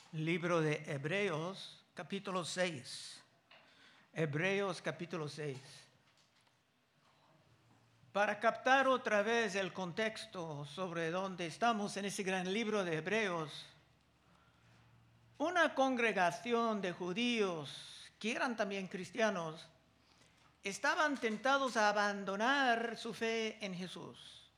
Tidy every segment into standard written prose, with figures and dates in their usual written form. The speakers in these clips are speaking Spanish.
Libro de Hebreos, capítulo 6. Hebreos, capítulo 6. Para captar otra vez el contexto sobre dónde estamos en ese gran libro de Hebreos, una congregación de judíos, que eran también cristianos, estaban tentados a abandonar su fe en Jesús.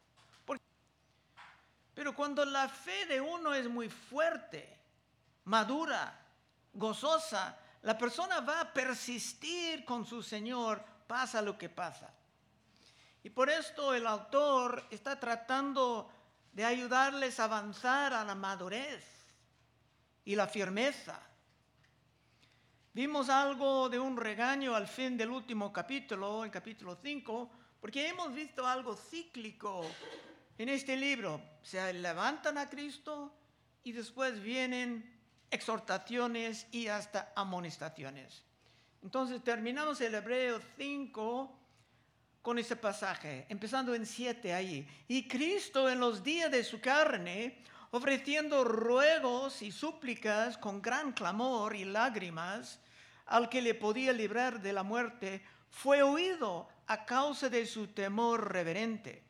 Pero cuando la fe de uno es muy fuerte, madura, gozosa, la persona va a persistir con su Señor, pasa lo que pasa. Y por esto el autor está tratando de ayudarles a avanzar a la madurez y la firmeza. Vimos algo de un regaño al fin del último capítulo, el capítulo 5, porque hemos visto algo cíclico en este libro. Se levantan a Cristo y después vienen exhortaciones y hasta amonestaciones. Entonces terminamos el Hebreos 5 con ese pasaje, empezando en 7 allí. Y Cristo en los días de su carne, ofreciendo ruegos y súplicas con gran clamor y lágrimas al que le podía librar de la muerte, fue oído a causa de su temor reverente.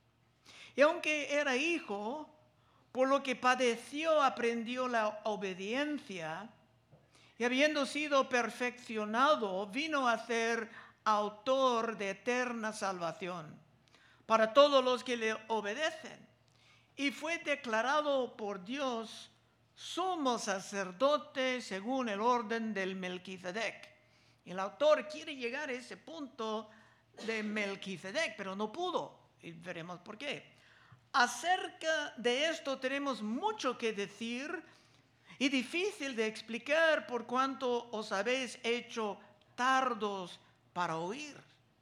Y aunque era hijo, por lo que padeció aprendió la obediencia, y habiendo sido perfeccionado, vino a ser autor de eterna salvación para todos los que le obedecen. Y fue declarado por Dios sumo sacerdote según el orden del Melquisedec. El autor quiere llegar a ese punto de Melquisedec, pero no pudo, y veremos por qué. Acerca de esto tenemos mucho que decir y difícil de explicar por cuanto os habéis hecho tardos para oír.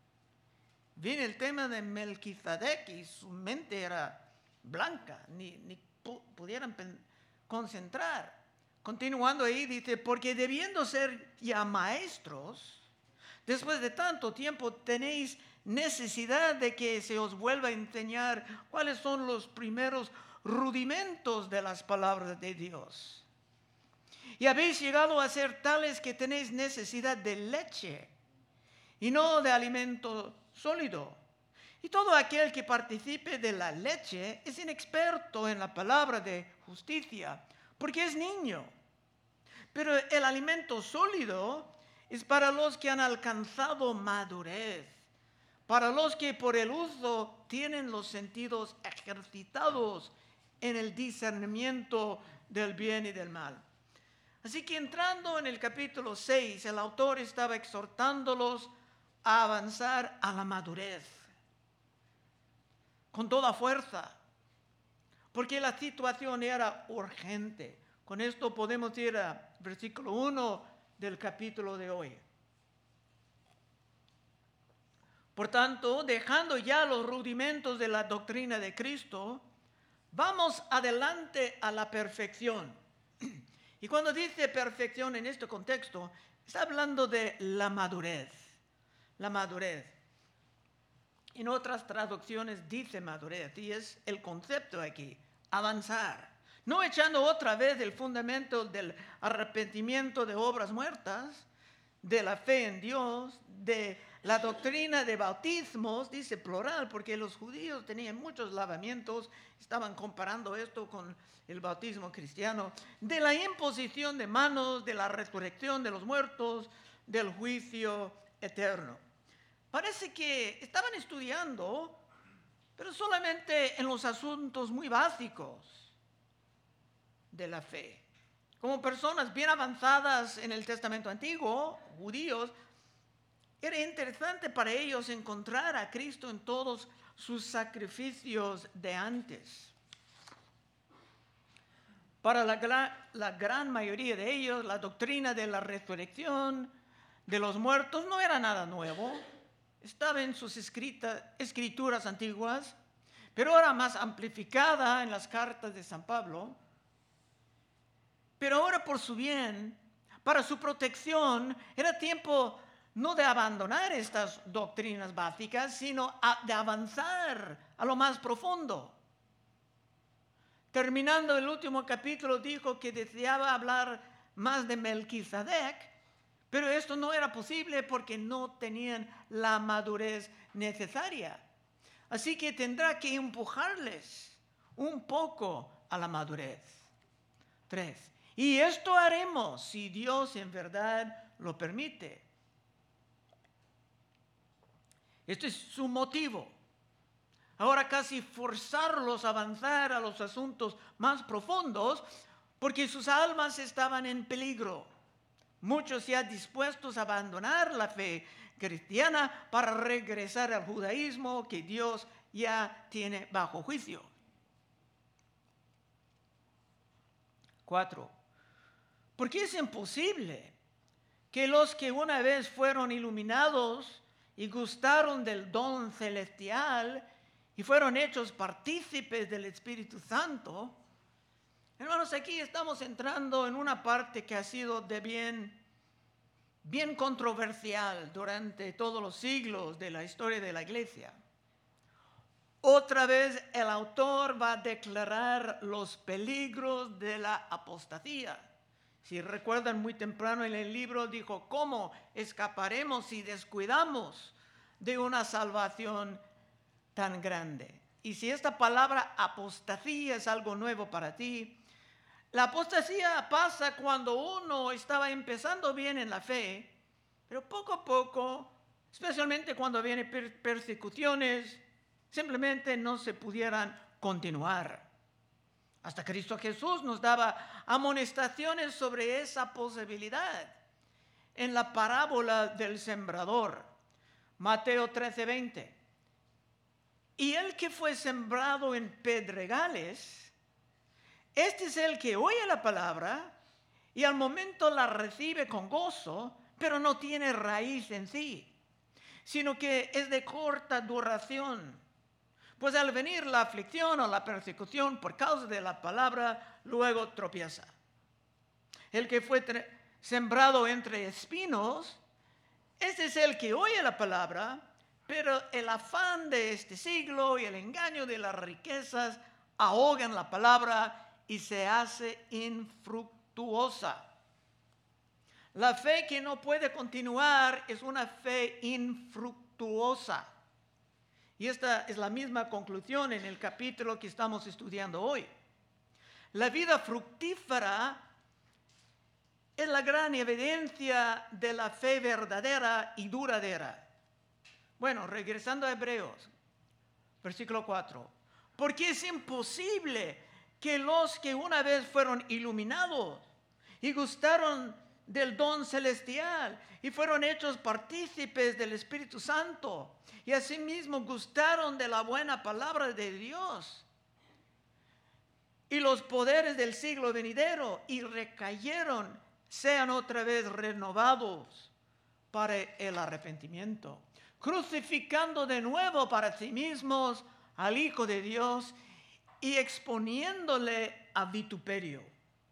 Viene el tema de Melquisedec y su mente era blanca, ni pudieran concentrar. Continuando ahí dice, porque debiendo ser ya maestros, después de tanto tiempo tenéis necesidad de que se os vuelva a enseñar cuáles son los primeros rudimentos de las palabras de Dios. Y habéis llegado a ser tales que tenéis necesidad de leche y no de alimento sólido. Y todo aquel que participe de la leche es inexperto en la palabra de justicia, porque es niño. Pero el alimento sólido es para los que han alcanzado madurez, para los que por el uso tienen los sentidos ejercitados en el discernimiento del bien y del mal. Así que entrando en el capítulo 6, el autor estaba exhortándolos a avanzar a la madurez con toda fuerza, porque la situación era urgente. Con esto podemos ir al versículo 1 del capítulo de hoy. Por tanto, dejando ya los rudimentos de la doctrina de Cristo, vamos adelante a la perfección. Y cuando dice perfección en este contexto, está hablando de la madurez. La madurez. En otras traducciones dice madurez, y es el concepto aquí, avanzar. No echando otra vez el fundamento del arrepentimiento de obras muertas, de la fe en Dios, de la doctrina de bautismos, dice plural, porque los judíos tenían muchos lavamientos, estaban comparando esto con el bautismo cristiano, de la imposición de manos, de la resurrección de los muertos, del juicio eterno. Parece que estaban estudiando, pero solamente en los asuntos muy básicos de la fe. Como personas bien avanzadas en el Testamento Antiguo, judíos, era interesante para ellos encontrar a Cristo en todos sus sacrificios de antes. Para la gran mayoría de ellos, la doctrina de la resurrección de los muertos no era nada nuevo. Estaba en sus escrituras antiguas, pero ahora más amplificada en las cartas de San Pablo. Pero ahora por su bien, para su protección, era tiempo no de abandonar estas doctrinas básicas, sino de avanzar a lo más profundo. Terminando el último capítulo, dijo que deseaba hablar más de Melquisedec, pero esto no era posible porque no tenían la madurez necesaria. Así que tendrá que empujarles un poco a la madurez. 3. Y esto haremos si Dios en verdad lo permite. Este es su motivo. Ahora casi forzarlos a avanzar a los asuntos más profundos porque sus almas estaban en peligro. Muchos ya dispuestos a abandonar la fe cristiana para regresar al judaísmo que Dios ya tiene bajo juicio. 4. Porque es imposible que los que una vez fueron iluminados y gustaron del don celestial y fueron hechos partícipes del Espíritu Santo. Hermanos, aquí estamos entrando en una parte que ha sido de bien controversial durante todos los siglos de la historia de la iglesia. Otra vez el autor va a declarar los peligros de la apostasía. Si recuerdan, muy temprano en el libro dijo, ¿cómo escaparemos si descuidamos de una salvación tan grande? Y si esta palabra apostasía es algo nuevo para ti, la apostasía pasa cuando uno estaba empezando bien en la fe, pero poco a poco, especialmente cuando vienen persecuciones, simplemente no se pudieran continuar. Hasta Cristo Jesús nos daba amonestaciones sobre esa posibilidad en la parábola del sembrador, Mateo 13:20. Y el que fue sembrado en pedregales, este es el que oye la palabra y al momento la recibe con gozo, pero no tiene raíz en sí, sino que es de corta duración. Pues al venir la aflicción o la persecución por causa de la palabra, luego tropieza. El que fue sembrado entre espinos, este es el que oye la palabra, pero el afán de este siglo y el engaño de las riquezas ahogan la palabra y se hace infructuosa. La fe que no puede continuar es una fe infructuosa. Y esta es la misma conclusión en el capítulo que estamos estudiando hoy. La vida fructífera es la gran evidencia de la fe verdadera y duradera. Bueno, regresando a Hebreos, versículo 4. Porque es imposible que los que una vez fueron iluminados y gustaron del don celestial y fueron hechos partícipes del Espíritu Santo y asimismo gustaron de la buena palabra de Dios y los poderes del siglo venidero y recayeron, sean otra vez renovados para el arrepentimiento, crucificando de nuevo para sí mismos al Hijo de Dios y exponiéndole a vituperio.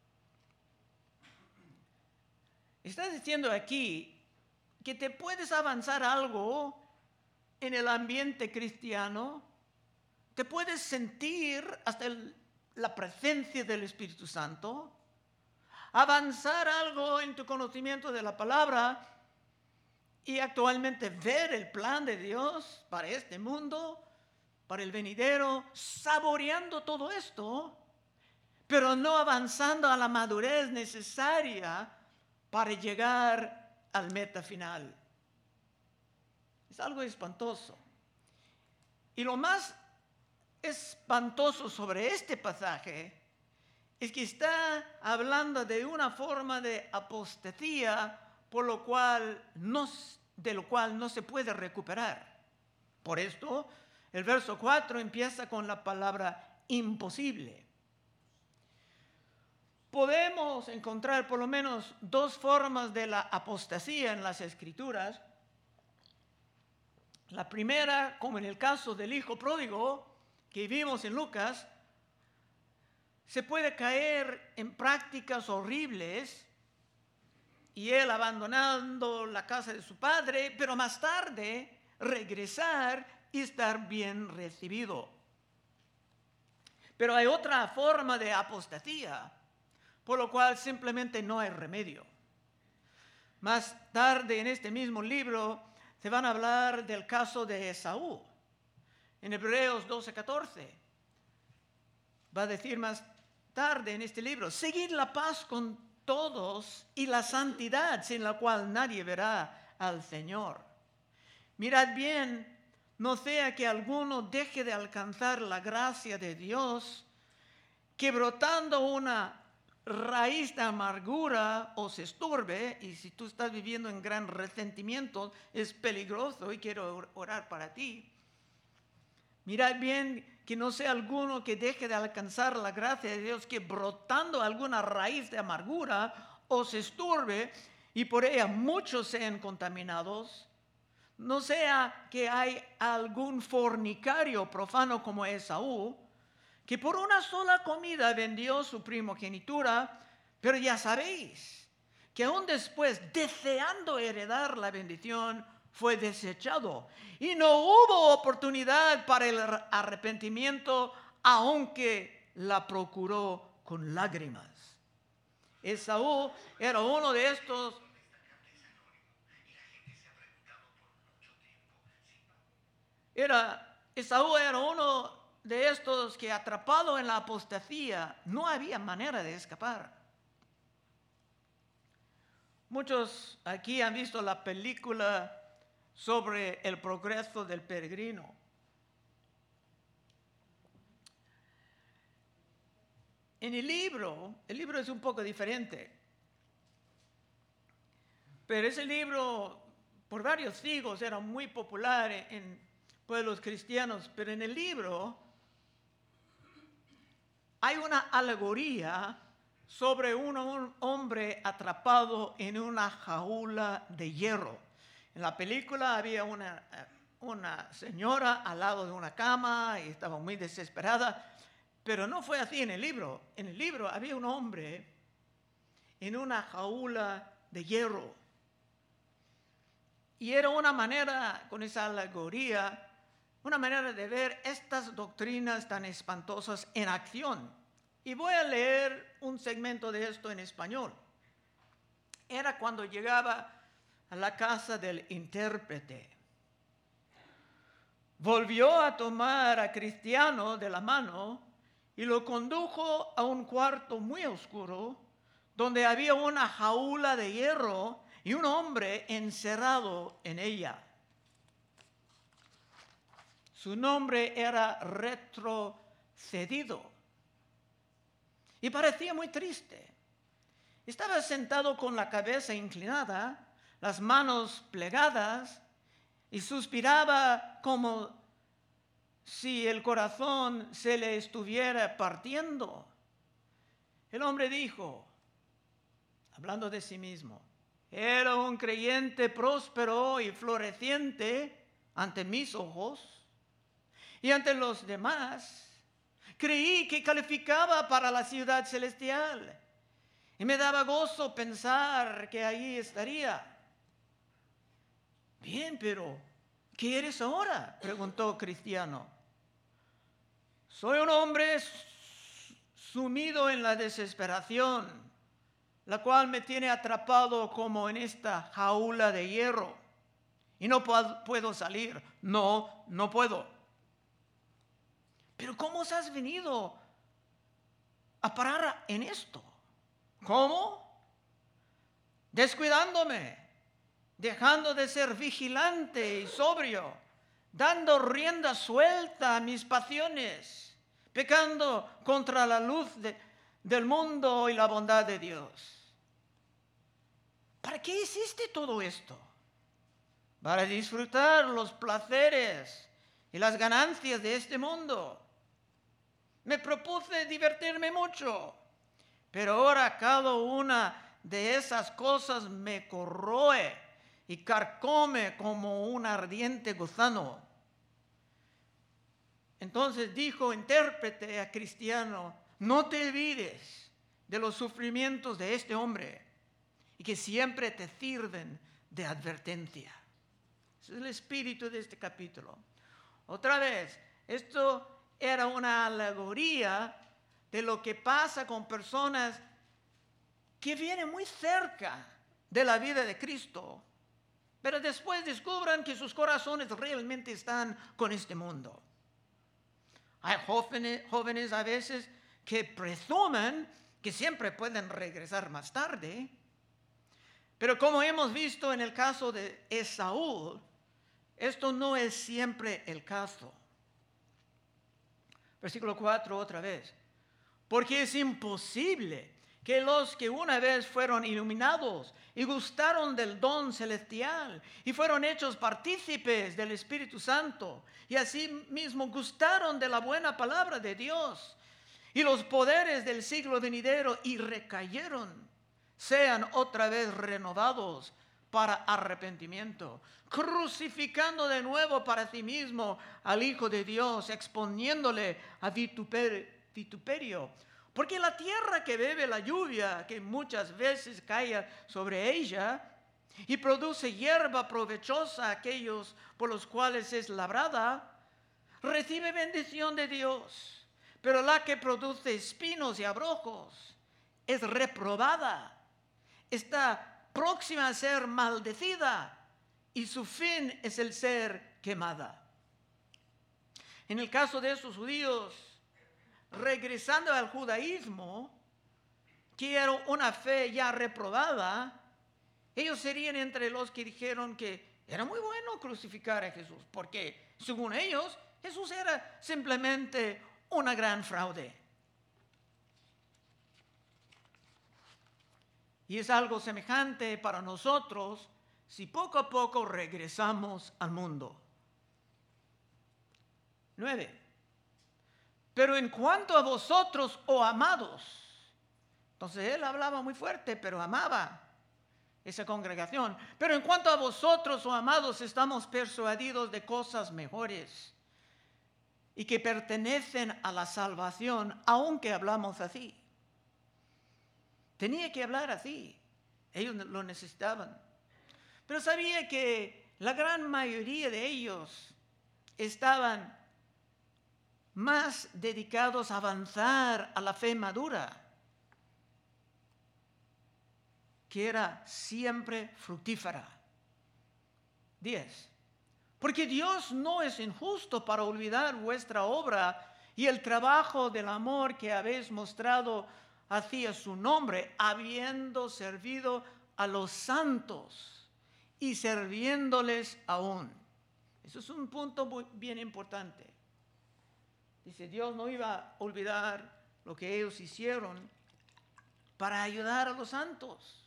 Está diciendo aquí que te puedes avanzar algo en el ambiente cristiano, te puedes sentir hasta la presencia del Espíritu Santo, avanzar algo en tu conocimiento de la palabra y actualmente ver el plan de Dios para este mundo, para el venidero, saboreando todo esto, pero no avanzando a la madurez necesaria para llegar al meta final. Es algo espantoso. Y lo más espantoso sobre este pasaje es que está hablando de una forma de apostasía de lo cual no se puede recuperar. Por esto, el verso 4 empieza con la palabra imposible. Podemos encontrar por lo menos dos formas de la apostasía en las Escrituras. La primera, como en el caso del hijo pródigo que vimos en Lucas, se puede caer en prácticas horribles y él abandonando la casa de su padre, pero más tarde regresar y estar bien recibido. Pero hay otra forma de apostasía, por lo cual simplemente no hay remedio. Más tarde en este mismo libro se van a hablar del caso de Esaú. En Hebreos 12:14 va a decir más tarde en este libro: seguid la paz con todos y la santidad, sin la cual nadie verá al Señor. Mirad bien, no sea que alguno deje de alcanzar la gracia de Dios, que brotando una raíz de amargura os estorbe. Y si tú estás viviendo en gran resentimiento, es peligroso, y quiero orar para ti. Mirad bien que no sea alguno que deje de alcanzar la gracia de Dios, que brotando alguna raíz de amargura os estorbe y por ella muchos sean contaminados. No sea que hay algún fornicario profano como Esaú, que por una sola comida vendió su primogenitura, pero ya sabéis que aún después, deseando heredar la bendición, fue desechado y no hubo oportunidad para el arrepentimiento, aunque la procuró con lágrimas. Esaú era uno de estos. Esaú era uno de estos que, atrapado en la apostasía, no había manera de escapar. Muchos aquí han visto la película sobre el progreso del peregrino. En el libro es un poco diferente, pero ese libro por varios siglos era muy popular en pueblos cristianos, pero en el libro hay una alegoría sobre un hombre atrapado en una jaula de hierro. En la película había una señora al lado de una cama y estaba muy desesperada, pero no fue así en el libro. En el libro había un hombre en una jaula de hierro. Y era una manera, con esa alegoría, una manera de ver estas doctrinas tan espantosas en acción. Y voy a leer un segmento de esto en español. Era cuando llegaba a la casa del intérprete. Volvió a tomar a Cristiano de la mano y lo condujo a un cuarto muy oscuro, donde había una jaula de hierro y un hombre encerrado en ella. Su nombre era Retrocedido y parecía muy triste. Estaba sentado con la cabeza inclinada, las manos plegadas, y suspiraba como si el corazón se le estuviera partiendo. El hombre dijo, hablando de sí mismo: era un creyente próspero y floreciente ante mis ojos y ante los demás. Creí que calificaba para la ciudad celestial y me daba gozo pensar que allí estaría. Bien, pero ¿qué eres ahora?, preguntó Cristiano. Soy un hombre sumido en la desesperación, la cual me tiene atrapado como en esta jaula de hierro y no puedo salir. No puedo. Pero ¿cómo os has venido a parar en esto? ¿Cómo? Descuidándome, dejando de ser vigilante y sobrio, dando rienda suelta a mis pasiones, pecando contra la luz del mundo y la bondad de Dios. ¿Para qué hiciste todo esto? Para disfrutar los placeres y las ganancias de este mundo. Me propuse divertirme mucho, pero ahora cada una de esas cosas me corroe y carcome como un ardiente gusano. Entonces dijo intérprete a Cristiano: no te olvides de los sufrimientos de este hombre y que siempre te sirven de advertencia. Ese es el espíritu de este capítulo. Otra vez, esto era una alegoría de lo que pasa con personas que vienen muy cerca de la vida de Cristo, pero después descubran que sus corazones realmente están con este mundo. Hay jóvenes a veces que presumen que siempre pueden regresar más tarde, pero como hemos visto en el caso de Esaú, esto no es siempre el caso. Versículo 4 otra vez. Porque es imposible que los que una vez fueron iluminados y gustaron del don celestial y fueron hechos partícipes del Espíritu Santo y así mismo gustaron de la buena palabra de Dios y los poderes del siglo venidero y recayeron, sean otra vez renovados para arrepentimiento, crucificando de nuevo para sí mismo al Hijo de Dios, exponiéndole a vituperio. Porque la tierra que bebe la lluvia, que muchas veces cae sobre ella, y produce hierba provechosa a aquellos por los cuales es labrada, recibe bendición de Dios. Pero la que produce espinos y abrojos es reprobada, está próxima a ser maldecida, y su fin es el ser quemada. En el caso de esos judíos, regresando al judaísmo, que era una fe ya reprobada, ellos serían entre los que dijeron que era muy bueno crucificar a Jesús, porque según ellos, Jesús era simplemente una gran fraude. Y es algo semejante para nosotros si poco a poco regresamos al mundo. 9. Pero en cuanto a vosotros, oh amados, entonces él hablaba muy fuerte, pero amaba esa congregación. Pero en cuanto a vosotros, oh amados, estamos persuadidos de cosas mejores y que pertenecen a la salvación, aunque hablamos así. Tenía que hablar así, ellos lo necesitaban. Pero sabía que la gran mayoría de ellos estaban más dedicados a avanzar a la fe madura, que era siempre fructífera. 10. Porque Dios no es injusto para olvidar vuestra obra y el trabajo del amor que habéis mostrado hacia su nombre, habiendo servido a los santos y sirviéndoles aún. Eso es un punto muy bien importante. Dice, Dios no iba a olvidar lo que ellos hicieron para ayudar a los santos.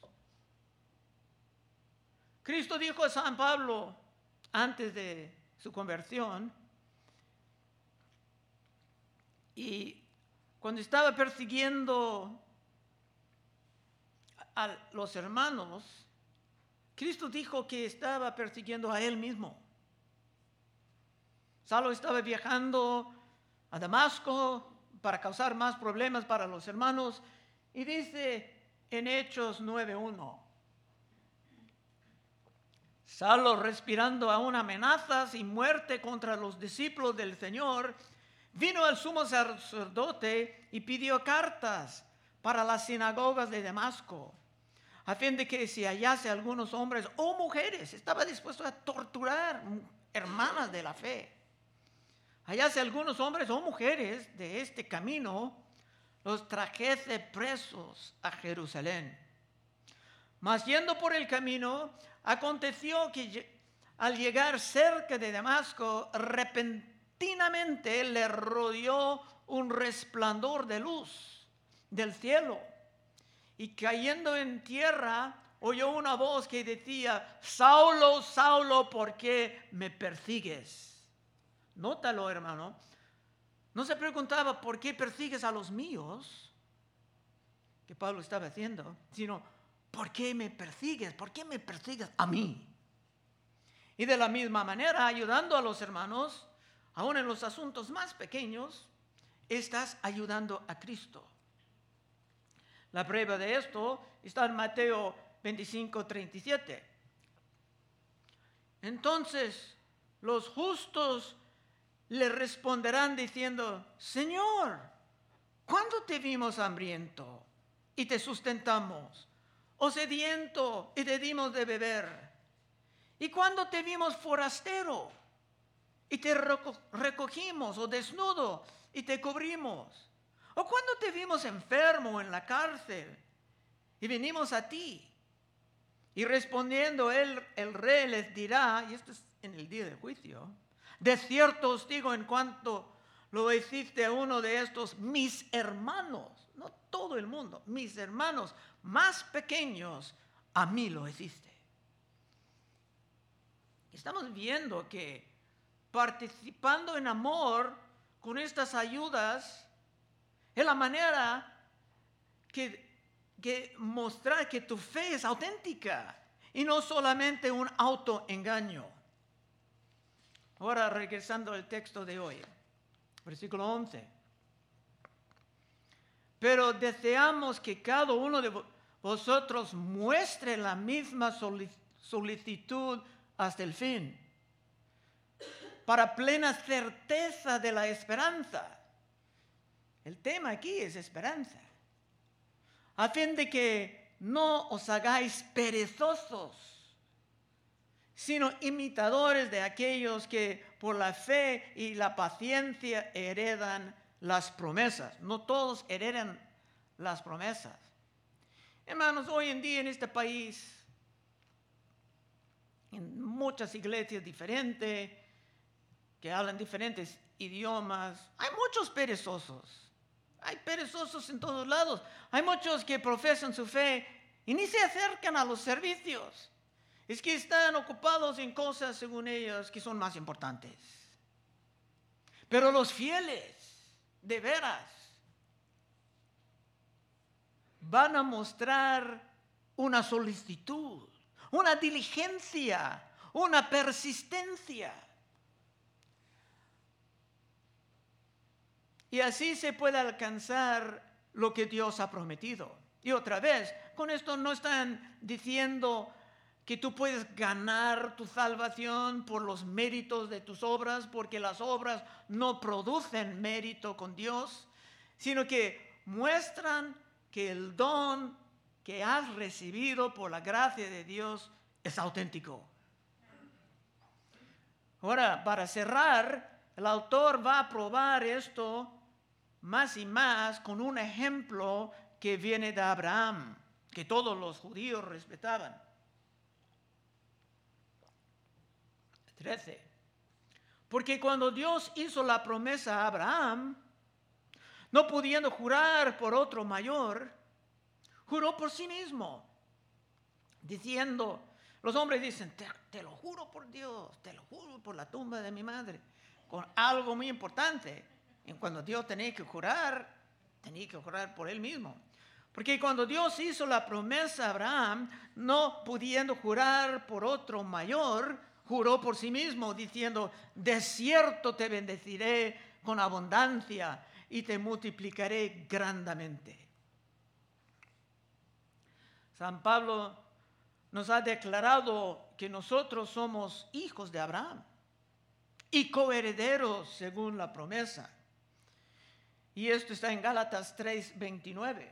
Cristo dijo a San Pablo, antes de su conversión, y cuando estaba persiguiendo a los hermanos, Cristo dijo que estaba persiguiendo a él mismo. Saulo estaba viajando a Damasco para causar más problemas para los hermanos, y dice en Hechos 9:1, Saulo, respirando aún amenazas y muerte contra los discípulos del Señor, vino al sumo sacerdote y pidió cartas para las sinagogas de Damasco, a fin de que si hallase algunos hombres o mujeres, estaba dispuesto a torturar hermanas de la fe, hallase algunos hombres o mujeres de este camino, los trajese presos a Jerusalén. Mas yendo por el camino, aconteció que al llegar cerca de Damasco, repentinamente le rodeó un resplandor de luz del cielo, y cayendo en tierra, oyó una voz que decía, Saulo, Saulo, ¿por qué me persigues? Nótalo, hermano. No se preguntaba, ¿por qué persigues a los míos? Que Pablo estaba haciendo, sino, ¿por qué me persigues? ¿Por qué me persigues a mí? Y de la misma manera, ayudando a los hermanos, aún en los asuntos más pequeños, estás ayudando a Cristo. La prueba de esto está en Mateo 25:37. Entonces, los justos le responderán diciendo: Señor, ¿cuándo te vimos hambriento y te sustentamos, o sediento y te dimos de beber? ¿Y cuándo te vimos forastero y te recogimos, o desnudo y te cubrimos? ¿O cuándo te vimos enfermo en la cárcel y vinimos a ti? Y respondiendo él, el rey les dirá, y esto es en el día del juicio: de cierto os digo, en cuanto lo hiciste a uno de estos mis hermanos, no todo el mundo, mis hermanos más pequeños, a mí lo hiciste. Estamos viendo que participando en amor con estas ayudas es la manera que mostrar que tu fe es auténtica y no solamente un autoengaño. Ahora, regresando al texto de hoy, versículo 11. Pero deseamos que cada uno de vosotros muestre la misma solicitud hasta el fin, para plena certeza de la esperanza. El tema aquí es esperanza. A fin de que no os hagáis perezosos, sino imitadores de aquellos que por la fe y la paciencia heredan las promesas. No todos heredan las promesas. Hermanos, hoy en día en este país, en muchas iglesias diferentes, que hablan diferentes idiomas, hay muchos perezosos. Hay perezosos en todos lados. Hay muchos que profesan su fe y ni se acercan a los servicios. Es que están ocupados en cosas, según ellos, que son más importantes. Pero los fieles, de veras, van a mostrar una solicitud, una diligencia, una persistencia. Y así se puede alcanzar lo que Dios ha prometido. Y otra vez, con esto no están diciendo que tú puedes ganar tu salvación por los méritos de tus obras, porque las obras no producen mérito con Dios, sino que muestran que el don que has recibido por la gracia de Dios es auténtico. Ahora, para cerrar, el autor va a probar esto más y más con un ejemplo que viene de Abraham, que todos los judíos respetaban. 13. Porque cuando Dios hizo la promesa a Abraham, no pudiendo jurar por otro mayor, juró por sí mismo, diciendo, los hombres dicen, te lo juro por Dios, te lo juro por la tumba de mi madre, con algo muy importante. Y cuando Dios tenía que jurar por él mismo. Porque cuando Dios hizo la promesa a Abraham, no pudiendo jurar por otro mayor, juró por sí mismo, diciendo, de cierto te bendeciré con abundancia y te multiplicaré grandemente. San Pablo nos ha declarado que nosotros somos hijos de Abraham y coherederos según la promesa. Y esto está en Gálatas 3:29.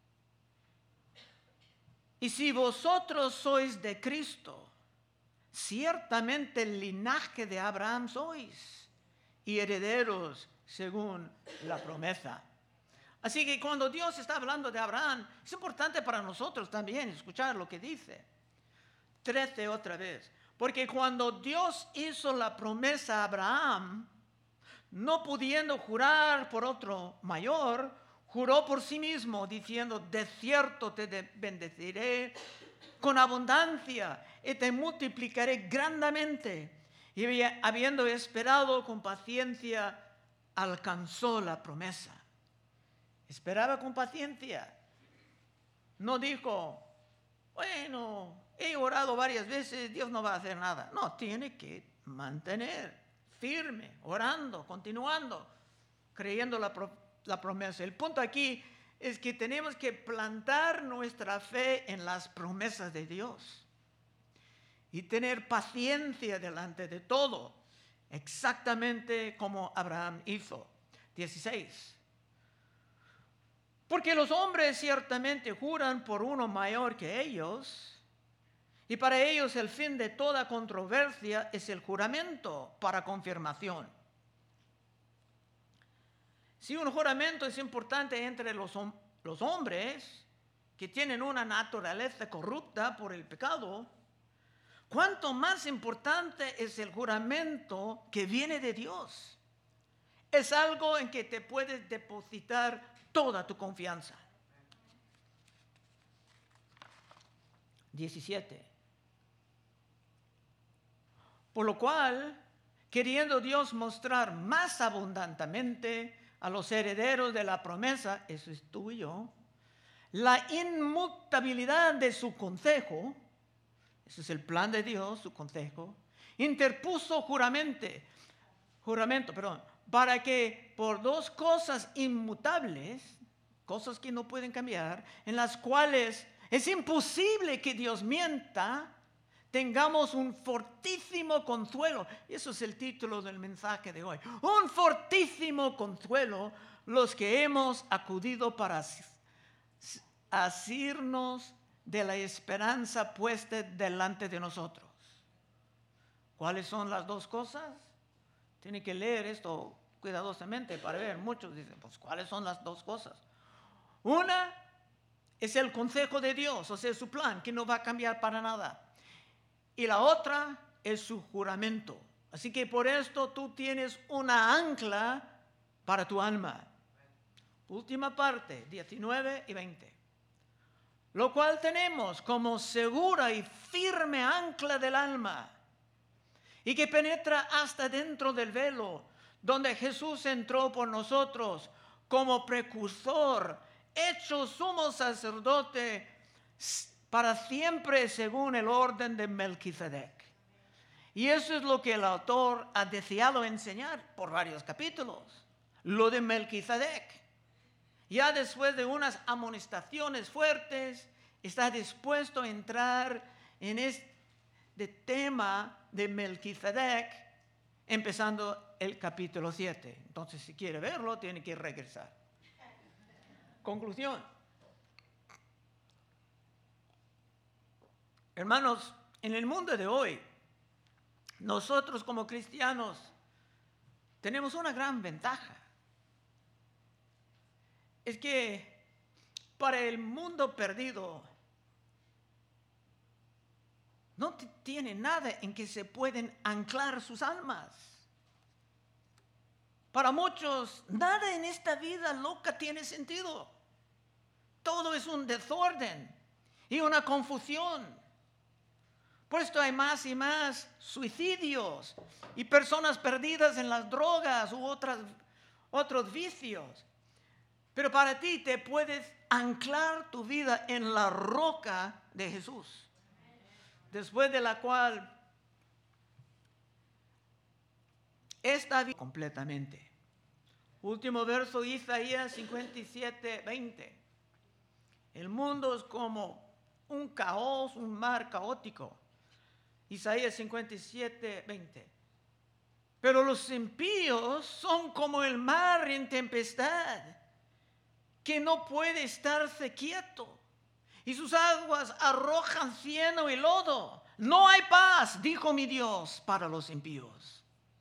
Y si vosotros sois de Cristo, ciertamente el linaje de Abraham sois, y herederos según la promesa. Así que cuando Dios está hablando de Abraham, es importante para nosotros también escuchar lo que dice. 13 otra vez. Porque cuando Dios hizo la promesa a Abraham, no pudiendo jurar por otro mayor, juró por sí mismo, diciendo, de cierto te bendeciré con abundancia y te multiplicaré grandemente. Y habiendo esperado con paciencia, alcanzó la promesa. Esperaba con paciencia. No dijo, bueno, he orado varias veces, Dios no va a hacer nada. No, tiene que mantener firme, orando, continuando, creyendo la promesa. El punto aquí es que tenemos que plantar nuestra fe en las promesas de Dios y tener paciencia delante de todo. exactamente como Abraham hizo. 16. Porque los hombres ciertamente juran por uno mayor que ellos, y para ellos el fin de toda controversia es el juramento para confirmación. Si un juramento es importante entre los hombres que tienen una naturaleza corrupta por el pecado, ¿cuánto más importante es el juramento que viene de Dios? Es algo en que te puedes depositar toda tu confianza. 17. Por lo cual, queriendo Dios mostrar más abundantemente a los herederos de la promesa, eso es tú y yo, la inmutabilidad de su consejo, ese es el plan de Dios, su consejo, interpuso juramento, para que por dos cosas inmutables, cosas que no pueden cambiar, en las cuales es imposible que Dios mienta, tengamos un fortísimo consuelo. Eso es el título del mensaje de hoy. Un fortísimo consuelo, los que hemos acudido para asirnos de la esperanza puesta delante de nosotros. ¿Cuáles son las dos cosas? Tiene que leer esto cuidadosamente para ver. Muchos dicen, pues, ¿cuáles son las dos cosas? Una es el consejo de Dios, o sea, su plan, que no va a cambiar para nada. Y la otra es su juramento. Así que por esto tú tienes una ancla para tu alma. Última parte, 19 y 20. Lo cual tenemos como segura y firme ancla del alma, y que penetra hasta dentro del velo, donde Jesús entró por nosotros como precursor, hecho sumo sacerdote para siempre según el orden de Melquisedec. Y eso es lo que el autor ha deseado enseñar por varios capítulos, lo de Melquisedec. Ya después de unas amonestaciones fuertes, está dispuesto a entrar en este tema de Melquisedec, empezando el capítulo 7. Entonces, si quiere verlo, tiene que regresar. Conclusión. Hermanos, en el mundo de hoy, nosotros como cristianos tenemos una gran ventaja. Es que para el mundo perdido no tiene nada en que se pueden anclar sus almas. Para muchos, nada en esta vida loca tiene sentido. Todo es un desorden y una confusión. Por esto hay más y más suicidios y personas perdidas en las drogas u otros vicios. Pero para ti te puedes anclar tu vida en la roca de Jesús, después de la cual esta vida completamente. Último verso, Isaías 57, 20. El mundo es como un caos, un mar caótico. Isaías 57, 20. Pero los impíos son como el mar en tempestad, que no puede estarse quieto, y sus aguas arrojan cieno y lodo. No hay paz, dijo mi Dios, para los impíos.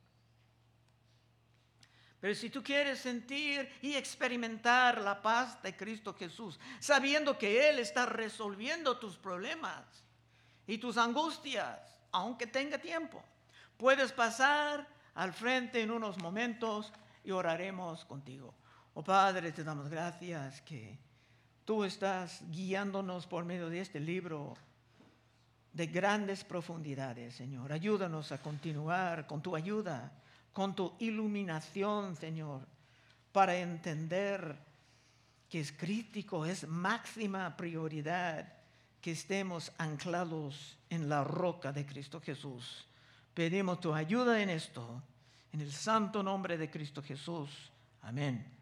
Pero si tú quieres sentir y experimentar la paz de Cristo Jesús, sabiendo que Él está resolviendo tus problemas y tus angustias, aunque tenga tiempo, puedes pasar al frente en unos momentos y oraremos contigo. Oh Padre, te damos gracias que tú estás guiándonos por medio de este libro de grandes profundidades, Señor. Ayúdanos a continuar con tu ayuda, con tu iluminación, Señor, para entender que es crítico, es máxima prioridad que estemos anclados en la roca de Cristo Jesús. Pedimos tu ayuda en esto, en el santo nombre de Cristo Jesús. Amén.